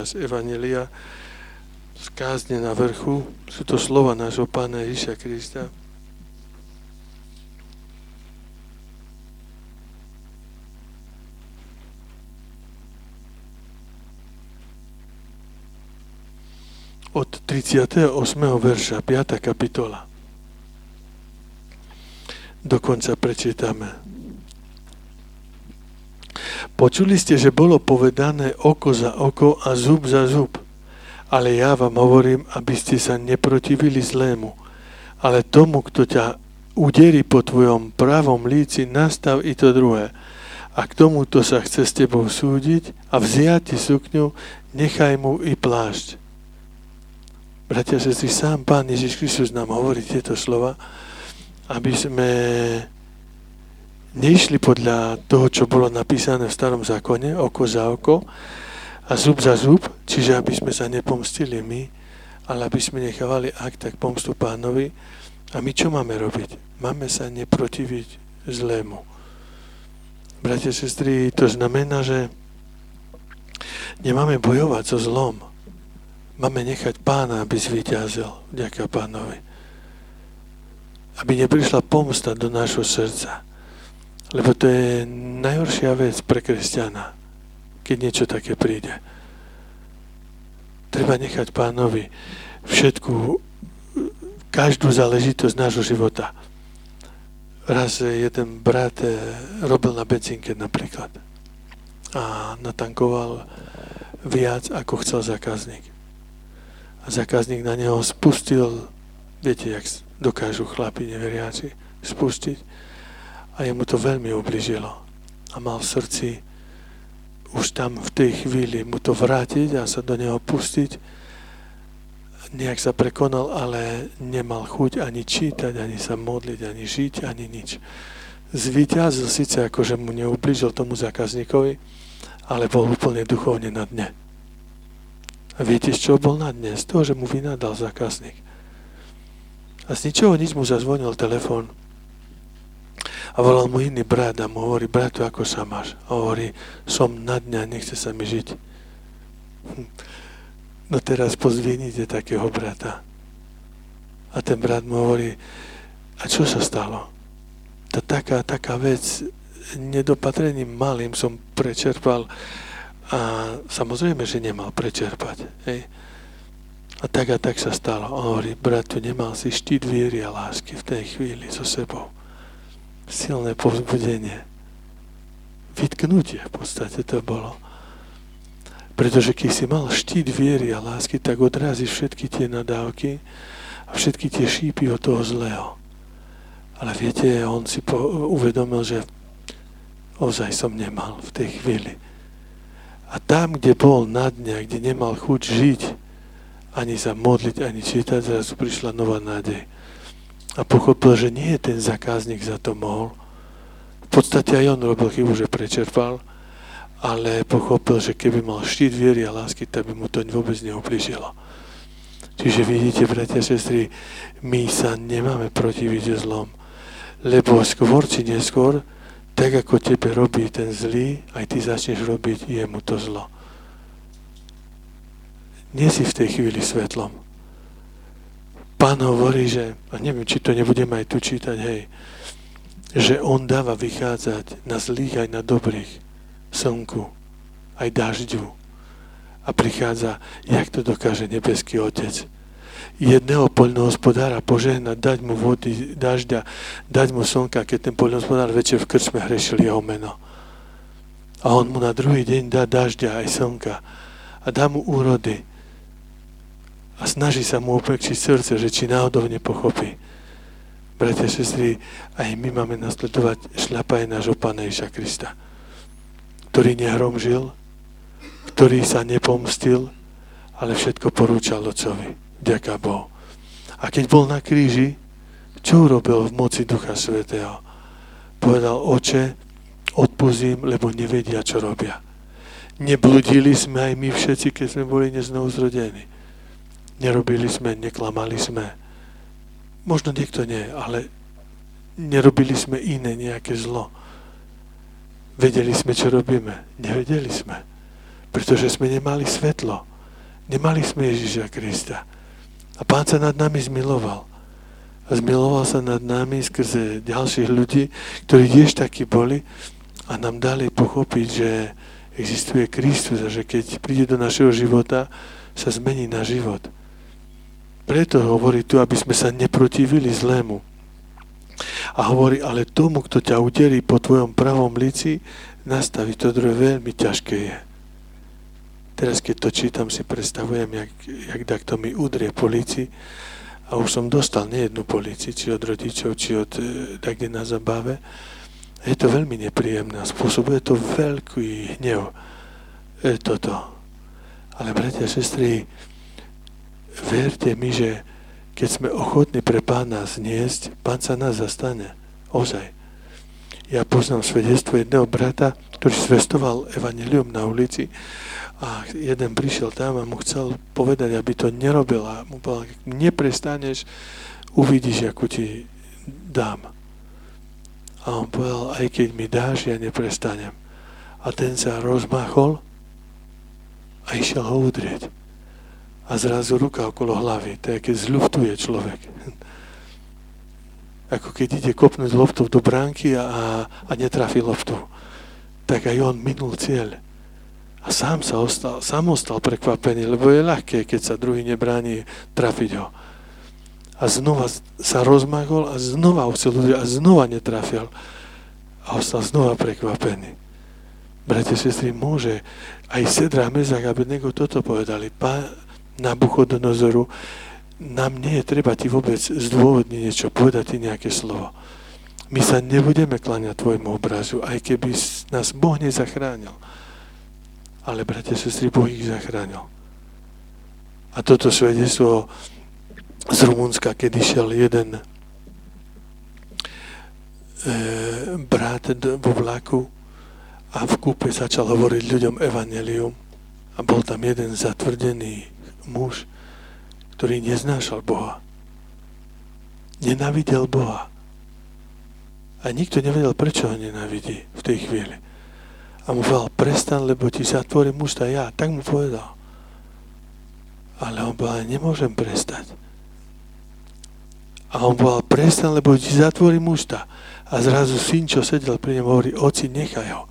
Z Evanjelia, z kázne na vrchu, sú to slova nášho Pána Ježiša Krista. Od 38. verša, 5. kapitola. Dokonca prečítame. Počuli ste, že bolo povedané oko za oko a zub za zub. Ale ja vám hovorím, aby ste sa neprotivili zlému. Ale tomu, kto ťa uderí po tvojom pravom líci, nastav i to druhé. A k tomu, kto sa chce s tebou súdiť a vziať ti sukňu, nechaj mu i plášť. Bratia a sestry, sám Pán Ježiš Kristus nám hovorí tieto slova, aby sme neišli podľa toho, čo bolo napísané v Starom zákone, oko za oko a zub za zub, čiže aby sme sa nepomstili my, ale aby sme nechávali akt tak pomstu Pánovi. A my čo máme robiť? Máme sa neprotiviť zlému. Bratia a sestry, to znamená, že nemáme bojovať so zlom. Máme nechať Pána, aby zvíťazil. Ďakujem Pánovi. Aby neprišla pomsta do nášho srdca. Lebo to je najhoršia vec pre kresťana, keď niečo také príde. Treba nechať Pánovi každú záležitosť nášho života. Raz jeden brat robil na benzínke napríklad a natankoval viac, ako chcel zákazník. A zákazník na neho spustil, viete, jak dokážu chlapi neveriaci spustiť, a jemu to veľmi ubližilo. A mal v srdci už tam v tej chvíli mu to vrátiť a sa do neho pustiť. Nejak sa prekonal, ale nemal chuť ani čítať, ani sa modliť, ani žiť, ani nič. Zvíťazil síce, akože mu neublížil tomu zákazníkovi, ale bol úplne duchovne na dne. A viete, z čoho bol na dne? Z toho, že mu vynadal zákazník. A z ničoho nič mu zazvonil telefón. A volal mu iný brat a mu hovorí, bratu, ako sa máš? A hovorí, som na dňa, nechce sa mi žiť. No teraz pozvinite takého brata. A ten brat mu hovorí, a čo sa stalo? Taká vec, nedopatrením malým som prečerpal a samozrejme, že nemal prečerpať. Hej. A tak sa stalo. A hovorí, bratu, nemal si štít viery a lásky v tej chvíli so sebou. Silné povzbudenie. Vytknutie v podstate to bolo. Pretože keď si mal štít viery a lásky, tak odrazíš všetky tie nadávky a všetky tie šípy od toho zlého. Ale viete, on si uvedomil, že ozaj som nemal v tej chvíli. A tam, kde bol na dne, kde nemal chuť žiť, ani sa modliť, ani čítať, zrazu prišla nová nádej. A pochopil, že nie ten zákazník za to mohol. V podstate aj on robil chybu, že prečerpal, ale pochopil, že keby mal štít viery a lásky, tak by mu to vôbec neublížilo. Čiže vidíte, bratia a sestry, my sa nemáme protiviť zlom, lebo skôr či neskôr, tak ako tebe robí ten zlý, aj ty začneš robiť jemu to zlo. Nie si v tej chvíli svetlom. Pán hovorí, že, a neviem, či to nebudeme aj tu čítať, hej, že on dáva vychádzať na zlých aj na dobrých slnku, aj dažďu. A prichádza, jak to dokáže nebeský Otec. Jedného poľnohospodára požehnať, dať mu vody, dažďa, dať mu slnka, keď ten poľnohospodár večer v krčme hrešil jeho meno. A on mu na druhý deň dá dažďa aj slnka a dá mu úrody. A snaží sa mu upekčiť srdce, že či náhodou nepochopí. Bratia a sestry, aj my máme nasledovať šľapaje nášho Pána Ježiša Krista, ktorý nehromžil, ktorý sa nepomstil, ale všetko porúčal Otcovi. Ďaká Bohu. A keď bol na kríži, čo urobil v moci Ducha Svätého? Povedal, Oče, odpustím, lebo nevedia, čo robia. Nebludili sme aj my všetci, keď sme boli neznovuzrodení. Nerobili sme, neklamali sme. Možno niekto nie, ale nerobili sme iné nejaké zlo. Vedeli sme, čo robíme? Nevedeli sme. Pretože sme nemali svetlo. Nemali sme Ježiša Krista. A Pán sa nad nami zmiloval. A zmiloval sa nad nami skrze ďalších ľudí, ktorí tiež takí boli a nám dali pochopiť, že existuje Kristus a že keď príde do našeho života, sa zmení náš život. Preto hovorí tu, aby sme sa neprotivili zlému. A hovorí, ale tomu, kto ťa uderí po tvojom pravom líci, nastaviť to druhé veľmi ťažké je. Teraz, keď to čítam, si predstavujem, jak takto mi udrie po líci a už som dostal nejednu po líci, či od rodičov, či od takde na zabave. Je to veľmi nepríjemné a spôsobuje to veľký hnev. Toto. Ale bratia a sestry, verte mi, že keď sme ochotní pre Pána zniesť, Pán sa nás zastane. Ozaj. Ja poznám svedectvo jedného brata, ktorý zvestoval evanjelium na ulici a jeden prišiel tam a mu chcel povedať, aby to nerobil a mu povedal, neprestaneš, uvidíš, ako ti dám. A on povedal, aj keď mi dáš, ja neprestanem. A ten sa rozmachol a išiel ho udrieť. A zrazu ruka okolo hlavy, to je, keď zľuftuje človek. Ako keď ide kopnúť loptou do bránky a netrafí loptu. Tak aj on minul cieľ. A sám ostal prekvapený, lebo je ľahké, keď sa druhý nebráni, trafiť ho. A znova sa rozmahol a znova chcel udrieť a znova netrafil. A ostal znova prekvapený. Bratia, sestry, môže aj Sedrach, Mešach a Abednego toto povedali. Pán Nabuchodonozoru, nám nie je treba ti vôbec zdôvodniť niečo, povedať ti nejaké slovo. My sa nebudeme kláňať tvojmu obrazu, aj keby nás Boh nezachránil. Ale, bratia, sestry, Boh ich zachránil. A toto svedectvo z Rumunska, keď išiel jeden brat vo vlaku a v kúpe začal hovoriť ľuďom evanjelium a bol tam jeden zatvrdený muž, ktorý neznášal Boha. Nenávidel Boha. A nikto nevedel, prečo ho nenávidí v tej chvíli. A mu povedal, prestan, lebo ti zatvorím ústa ja. Tak mu povedal. Ale on povedal, nemôžem prestať. A on povedal, prestan, lebo ti zatvorím ústa. A zrazu syn, čo sedel pri ňom, hovorí, oci, nechaj ho.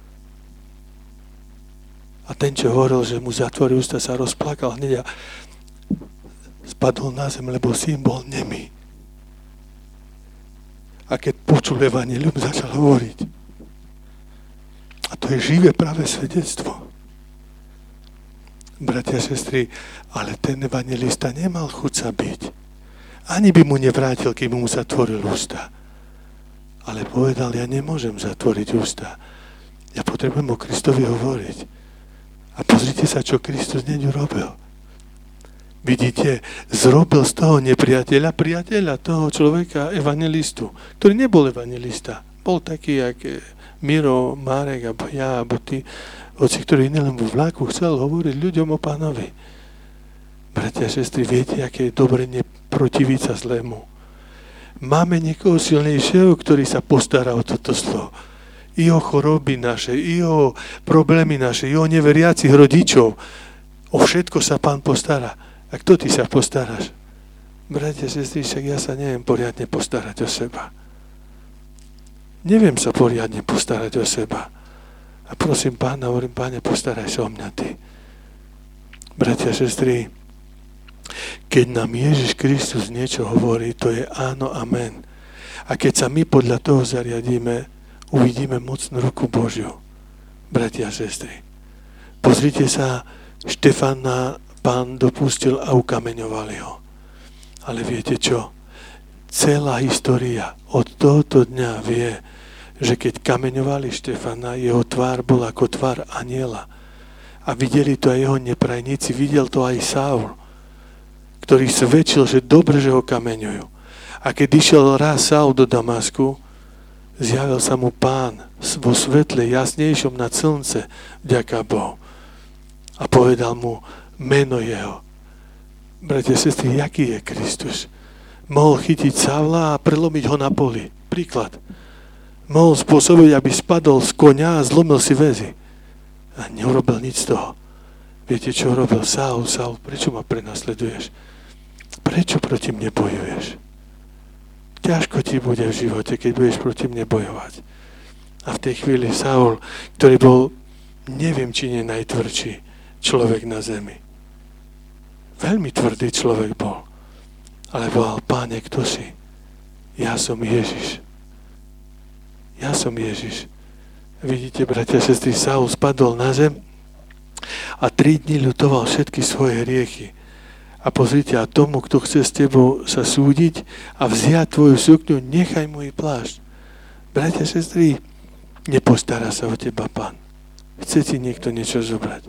A ten, čo hovoril, že mu zatvorí ústa, sa rozplakal hneď a spadol na zem, lebo syn bol nemý. A keď počul evanjelium, začal hovoriť. A to je živé práve svedectvo. Bratia a sestry, ale ten evanjelista nemal chuť sa byť. Ani by mu nevrátil, keby mu zatvoril ústa. Ale povedal, ja nemôžem zatvoriť ústa. Ja potrebujem o Kristovi hovoriť. A pozrite sa, čo Kristus hneď urobil. Vidíte, zrobil z toho priateľa toho človeka, evanjelistu, ktorý nebol evanjelista. Bol taký, jak Miro, Marek, alebo ja, alebo ty, oci, ktorý nielen vo vlaku chcel hovoriť ľuďom o Pánovi. Bratia a sestry, viete, aké je dobre neprotiviť sa zlému. Máme niekoho silnejšieho, ktorý sa postará o toto slovo. I o choroby naše, i o problémy naše, i o neveriacich rodičov. O všetko sa Pán postará. A kto ty sa postaráš? Bratia a sestry, však ja sa neviem poriadne postarať o seba. Neviem sa poriadne postarať o seba. A prosím Pána, hovorím, Páne, postaraj sa o mňa ty. Bratia a sestry, keď nám Ježiš Kristus niečo hovorí, to je áno, amen. A keď sa my podľa toho zariadíme, uvidíme mocnú ruku Božiu. Bratia a sestry, pozrite sa, Štefana Pán dopustil a ukameňovali ho. Ale viete čo? Celá história od tohoto dňa vie, že keď kameňovali Štefana, jeho tvár bola ako tvár anjela. A videli to aj jeho neprajníci, videl to aj Saul, ktorý svedčil, že dobre, že ho kameňujú. A keď išiel raz Saul do Damasku, zjavil sa mu Pán vo svetle jasnejšom nad slnce, vďaka Bohu. A povedal mu meno jeho. Bratia a sestry, jaký je Kristus? Mohol chytiť Saula a prelomiť ho na poli. Príklad. Mohol spôsobiť, aby spadol z koňa a zlomil si väzy. A neurobil nič z toho. Viete, čo robil Saul? Saul, prečo ma prenasleduješ? Prečo proti mne bojuješ? Ťažko ti bude v živote, keď budeš proti mne bojovať. A v tej chvíli Saul, ktorý bol, neviem, či nie najtvrdší človek na zemi. Veľmi tvrdý človek bol. Ale volal, Páne, kto si? Ja som Ježiš. Ja som Ježiš. Vidíte, bratia a sestry, Saul spadol na zem a 3 dní ľutoval všetky svoje hriechy. A pozrite, a tomu, kto chce s tebou sa súdiť a vziať tvoju sukňu, nechaj mu jej plášť. Bratia a sestry, nepostará sa o teba Pán. Chce ti niekto niečo zobrať.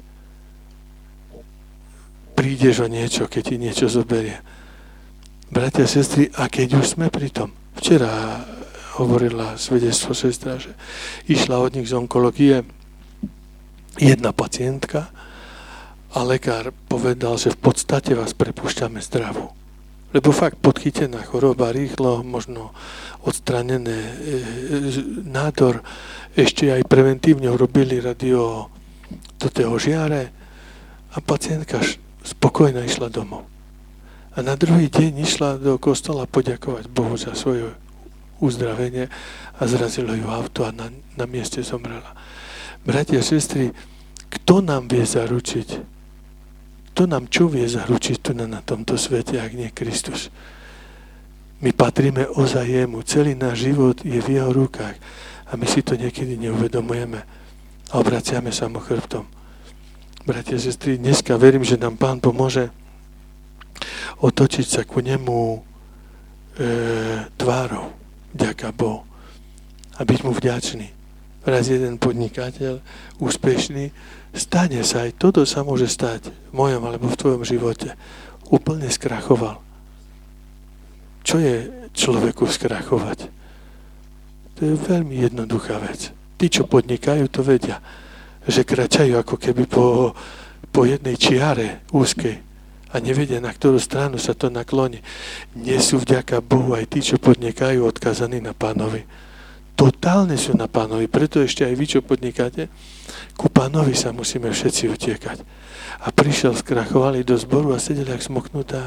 Prídeš o niečo, keď ti niečo zoberie. Bratia a sestry, a keď už sme pri tom, včera hovorila svedectvo sestra, že išla od nich z onkológie jedna pacientka a lekár povedal, že v podstate vás prepúšťame zdravú. Lebo fakt podchytená choroba, rýchlo, možno odstranené nádor, ešte aj preventívne urobili radio do toho žiare a pacientka spokojná išla domov. A na druhý deň išla do kostola poďakovať Bohu za svoje uzdravenie a zrazilo ju auto a na mieste zomrela. Bratia a sestry, kto nám vie zaručiť? Kto nám čo vie zaručiť tu na tomto svete, ak nie Kristus? My patríme ozaj jemu. Celý náš život je v jeho rukách a my si to niekedy neuvedomujeme a obraciame sa mu chrbtom. Bratia a sestry, dneska verím, že nám Pán pomôže otočiť sa ku nemu tvárou. Ďaká Bohu. A byť mu vďačný. Raz jeden podnikateľ, úspešný, stane sa, aj toto sa môže stať v mojom alebo v tvojom živote. Úplne skrachoval. Čo je človeku skrachovať? To je veľmi jednoduchá vec. Tí, čo podnikajú, to vedia. Že kračajú ako keby po jednej čiare úzkej a nevedia, na ktorú stranu sa to nakloní. Nie sú vďaka Bohu aj tí, čo podnikajú, odkazaní na Pánovi. Totálne sú na Pánovi, preto ešte aj vy, čo podnikáte, ku Pánovi sa musíme všetci utiekať. A prišiel, skrachovali do zboru a sedeli jak smoknutá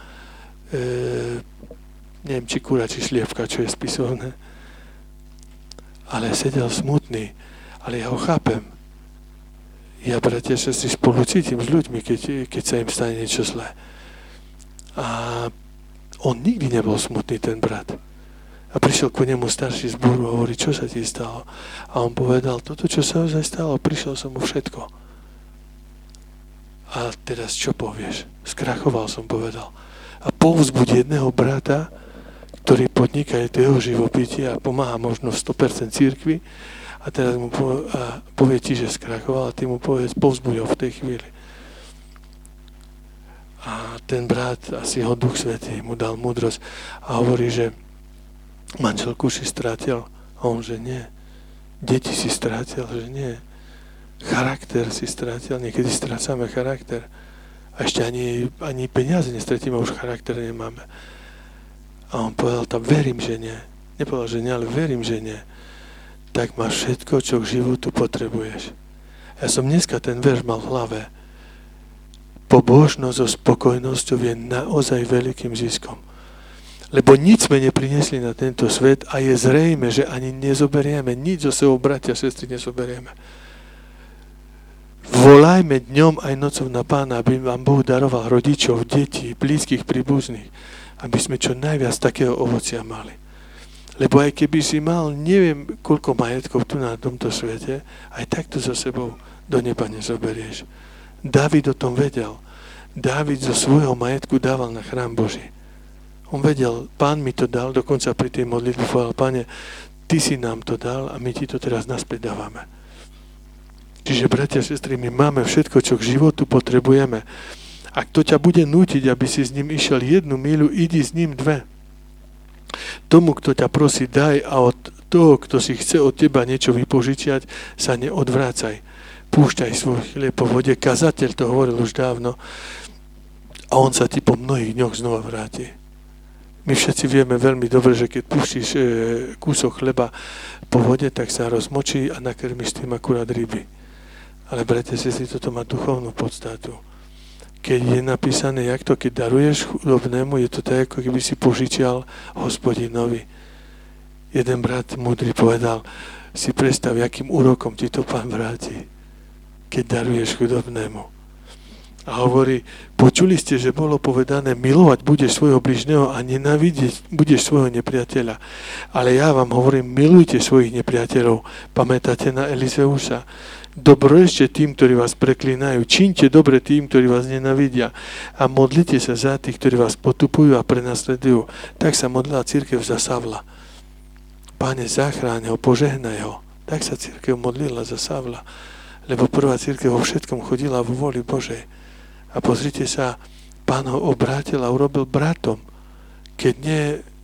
neviem, či kura, či šliepka, čo je spisovné. Ale sedel smutný, ale ja ho chápem. Ja, bratia, že si spolu cítim s ľuďmi, keď sa im stane niečo zlé. A on nikdy nebol smutný, ten brat. A prišiel ku nemu starší zboru a hovorí, čo sa ti stalo? A on povedal, toto, čo sa ozaj stalo, prišiel som mu všetko. A teraz čo povieš? Skrachoval som, povedal. A povzbuď jedného brata, ktorý podniká to jeho živobytie a pomáha možno v 100% cirkvi, a teraz mu povie ti, že skrachoval a ty mu povieš, povzbuď ho v tej chvíli. A ten brat, asi ho Duch Svätý mu dal múdrosť a hovorí, že manželku si strátil. A on, že nie. Deti si strátil, že nie. Charakter si strátil. Niekedy strácame charakter. A ešte ani peniaze nestratíme, už charakter nemáme. A on povedal tam, verím, že nie. Nepovedal, že nie, ale verím, že nie. Tak máš všetko, čo k životu potrebuješ. Ja som dneska ten verš mal v hlave. Pobožnosť so spokojnosťou je naozaj veľkým ziskom. Lebo nič sme neprinesli na tento svet a je zrejme, že ani nezoberieme, nič zo sebou, bratia a sestry, nezoberieme. Volajme dňom aj nocou na Pána, aby vám Boh daroval rodičov, detí, blízkych, príbuzných, aby sme čo najviac takého ovocia mali. Lebo aj keby si mal neviem koľko majetkov tu na tomto svete, aj takto so sebou do neba nezoberieš. Dávid o tom vedel. Dávid zo svojho majetku dával na chrám Boží. On vedel, Pán mi to dal, dokonca pri tej modlitbe povedal, Pane, Ty si nám to dal a my Ti to teraz naspäť dávame. Čiže, bratia a sestry, my máme všetko, čo k životu potrebujeme. Ak to ťa bude nútiť, aby si s ním išiel 1 míľu, idi s ním 2. Tomu, kto ťa prosí, daj a od toho, kto si chce od teba niečo vypožičiať, sa neodvrácaj. Púšťaj svoj chlieb po vode. Kazateľ to hovoril už dávno a on sa ti po mnohých dňoch znova vráti. My všetci vieme veľmi dobre, že keď púštíš kúsok chleba po vode, tak sa rozmočí a nakrmíš tým akurát ryby. Ale bratia, sestry, toto má duchovnú podstatu. Keď je napísané, jak to, keď daruješ chudobnému, je to tak, ako keby si požičial Hospodinovi. Jeden brat múdry povedal, si predstav, akým úrokom ti to Pán vráti, keď daruješ chudobnému. A hovorí, počuli ste, že bolo povedané, milovať budeš svojho bližného a nenávidieť budeš svojho nepriateľa. Ale ja vám hovorím, milujte svojich nepriateľov. Pamätáte na Elizeusa? Dobrorešte tým, ktorí vás preklínajú. Čiňte dobre tým, ktorí vás nenávidia. A modlite sa za tých, ktorí vás potupujú a prenasledujú. Tak sa modlila cirkev za Savla. Páne, zachráň ho, požehnaj ho. Tak sa cirkev modlila za Savla. Lebo prvá cirkev vo všetkom chodila vo vôli Božej. A pozrite sa, Pán ho obrátil a urobil bratom. Keď nie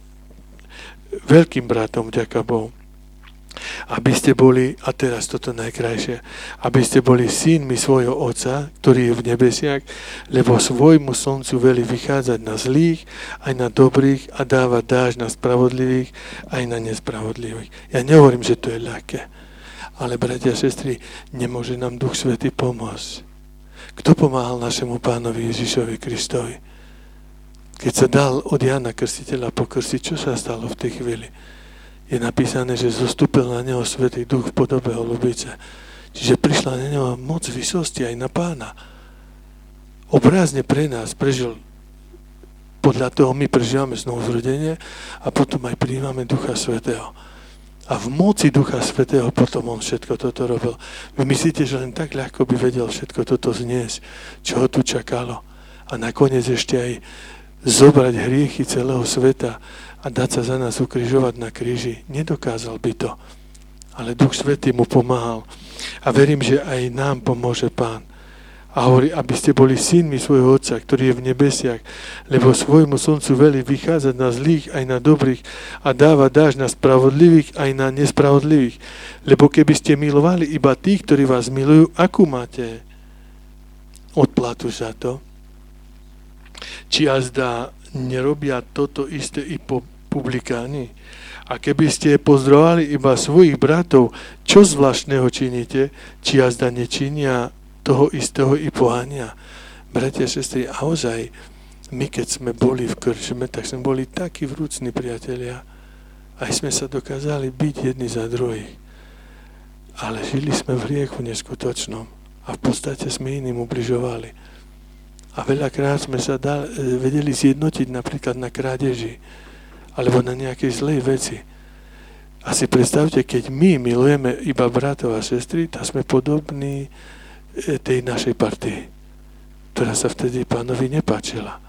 veľkým bratom, vďaka Bohu. Aby ste boli, a teraz toto najkrajšie, aby ste boli synmi svojho Otca, ktorý je v nebesiach, lebo svojmu slncu veli vychádzať na zlých, aj na dobrých a dávať dážď na spravodlivých, aj na nespravodlivých. Ja nehovorím, že to je ľahké, ale bratia a sestry, nemôže nám Duch Svätý pomôcť. Kto pomáhal našemu Pánovi Ježišovi Kristovi? Keď sa dal od Jana Krstiteľa pokrstiť, čo sa stalo v tej chvíli? Je napísané, že zostúpil na neho Svätý Duch v podobe holubice. Čiže prišla na neho moc vysosti aj na Pána. Obrazne pre nás prežil, podľa toho my prežívame znovuzrodenie a potom aj prijímame Ducha Svätého. A v moci Ducha Svätého potom on všetko toto robil. Vy myslíte, že len tak ľahko by vedel všetko toto zniesť, čo ho tu čakalo. A nakoniec ešte aj zobrať hriechy celého sveta a dať sa za nás ukrižovať na kríži. Nedokázal by to. Ale Duch Svätý mu pomáhal. A verím, že aj nám pomôže Pán. A hovorí, aby ste boli synmi svojho Otca, ktorý je v nebesiach, lebo svojmu slncu velí vychádzať na zlých aj na dobrých a dáva dážď na spravodlivých aj na nespravodlivých. Lebo keby ste milovali iba tých, ktorí vás milujú, akú máte odplatu za to? Či azda nerobia toto isté i publikáni? A keby ste pozdravovali iba svojich bratov, čo zvláštneho činíte? Či azda nečinia toho istého i pohania? Bratia, sestry, a ozaj, my keď sme boli v krčme, tak sme boli takí vrúcni priatelia. Aj sme sa dokázali byť jedni za druhých. Ale žili sme v hriechu neskutočnom. A v podstate sme iným ubližovali. A veľakrát sme sa vedeli zjednotiť napríklad na krádeži alebo na nejakej zlej veci. A si predstavte, keď my milujeme iba bratov a sestry, tak sme podobní tej našej partii, ktorá sa vtedy Pánovi nepáčila.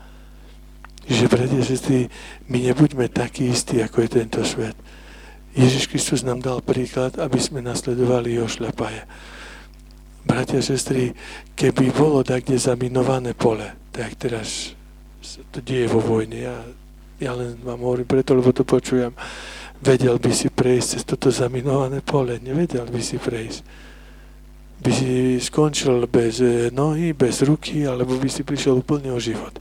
Že, bratia a sestry, my nebuďme takí istí, ako je tento svet. Ježiš Kristus nám dal príklad, aby sme nasledovali jeho šľapaje. Bratia a sestry, keby bolo takde zaminované pole, tak teraz to deje vo vojne. Ja len vám hovorím preto, lebo to počujem. Vedel by si prejsť cez toto zaminované pole? Nevedel by si prejsť. By si skončil bez nohy, bez ruky, alebo by si prišiel úplne o život.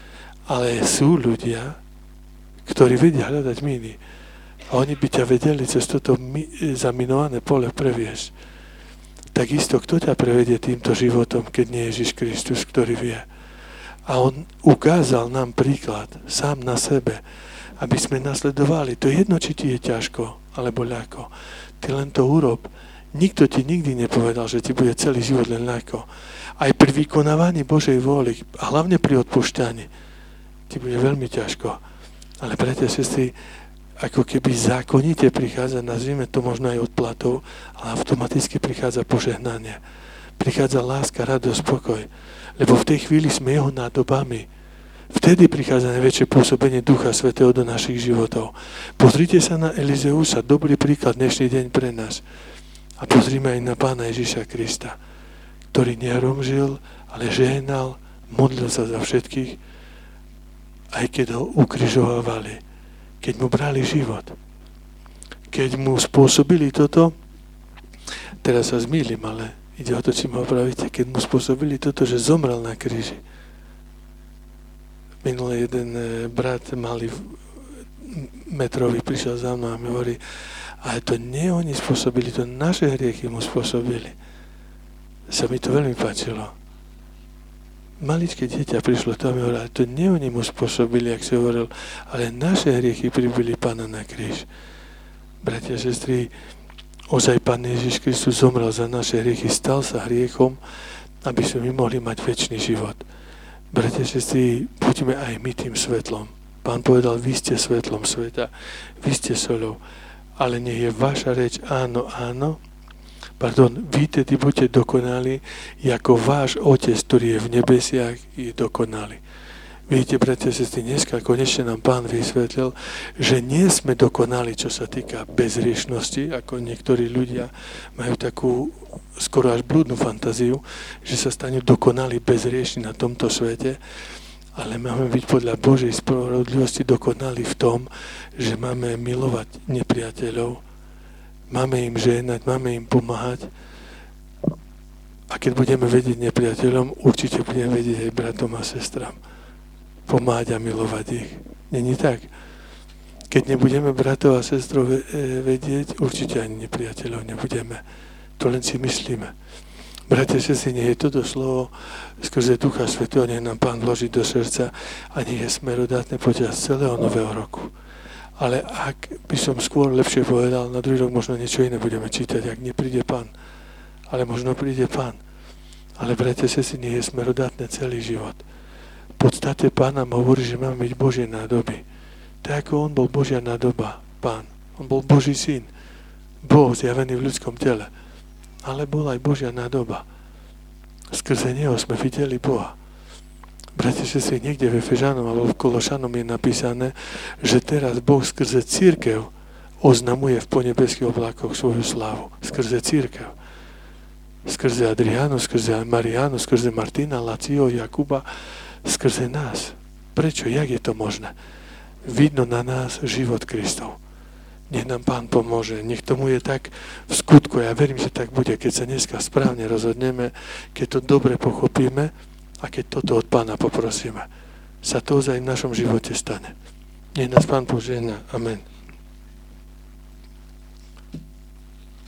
Ale sú ľudia, ktorí vedia hľadať miny. A oni by ťa vedeli cez toto zaminované pole previesť. Takisto, kto ťa prevedie týmto životom, keď nie Ježiš Kristus, ktorý vie. A on ukázal nám príklad, sám na sebe, aby sme nasledovali. To je jedno, či ti je ťažko, alebo ľahko. Ty len to urob. Nikto ti nikdy nepovedal, že ti bude celý život len ľahko. Aj pri vykonávaní Božej vôly, a hlavne pri odpúšťaní, ti bude veľmi ťažko. Ale bratia a sestry, ako keby zákonite prichádza, nazvime to možno aj odplatou, ale automaticky prichádza požehnanie. Prichádza láska, radosť, pokoj. Lebo v tej chvíli sme jeho nádobami. Vtedy prichádza najväčšie pôsobenie Ducha Svätého do našich životov. Pozrite sa na Elizeusa, dobrý príklad dnešný deň pre nás. A pozrime aj na Pána Ježiša Krista, ktorý neromžil, ale žehnal, modlil sa za všetkých, aj keď ho ukrižovávali. Keď mu brali život. Keď mu spôsobili toto, teraz sa zmýlim, ale ide o to, či ma opravíte, keď mu spôsobili toto, že zomrel na kríži. Minulý jeden brat malý metrový prišiel za mnou a mi hovorí, ale to nie oni spôsobili, to naše hriechy mu spôsobili. sa mi to veľmi páčilo. Maličké dieťa prišlo tam a hovorilo, to nie oni mu spôsobili, jak si hovoril, ale naše hriechy pribili Pána na kríž. Bratia a sestry, ozaj Pán Ježiš Kristus zomrel za naše hriechy, stal sa hriechom, aby sme my mohli mať večný život. Bratia a sestry, buďme aj my tým svetlom. Pán povedal, vy ste svetlom sveta, vy ste soľou, ale nech je vaša reč áno, áno. Vy tedy buďte dokonali, ako váš Otec, ktorý je v nebesiach, je dokonalý. Vidíte, bratia a sestry, dneska konečne nám Pán vysvetlil, že nie sme dokonali, čo sa týka bezriešnosti, ako niektorí ľudia majú takú skoro až blúdnu fantáziu, že sa stanú dokonali bezriešni na tomto svete, ale máme byť podľa Božej spravodlivosti dokonali v tom, že máme milovať nepriateľov, máme im žehnať, máme im pomáhať. A keď budeme vedieť nepriateľom, určite budeme vedieť aj bratom a sestram. Pomáhať a milovať ich. Není tak? Keď nebudeme bratov a sestrov vedieť, určite ani nepriateľov nebudeme. To len si myslíme. Bratia a sestry, nech je toto slovo skrze Ducha Svätého, nech nám Pán vloží do srdca a nech je smerodátne počas celého nového roku. Ale ak by som skôr lepšie povedal, na druhý rok možno niečo iné budeme čítať, ak nepríde Pán. Ale možno príde Pán. Ale bratia a sestry, nech je smerodátne celý život. V podstate Pán nám hovorí, že máme byť Božie nádoby. Tak ako On bol Božia nádoba, Pán. On bol Boží syn. Boh zjavený v ľudskom tele. Ale bol aj Božia nádoba. Skrze Neho sme videli Boha. Bratia, sestry, niekde v Efežanom alebo v Kološanom je napísané, že teraz Boh skrze cirkev oznamuje v ponebeských oblákoch svoju slávu. Skrze cirkev. Skrze Adriánu, skrze Mariánu, skrze Martina, Lacio, Jakuba, skrze nás. Prečo? Jak je to možné? Vidno na nás život Kristov. Nech nám Pán pomôže. Nech tomu je tak v skutku. Ja verím, že tak bude, keď sa dneska správne rozhodneme, keď to dobre pochopíme, a keď toto od Pána poprosíme, sa to ozaj v našom živote stane. Nech nás Pán požehná. Amen.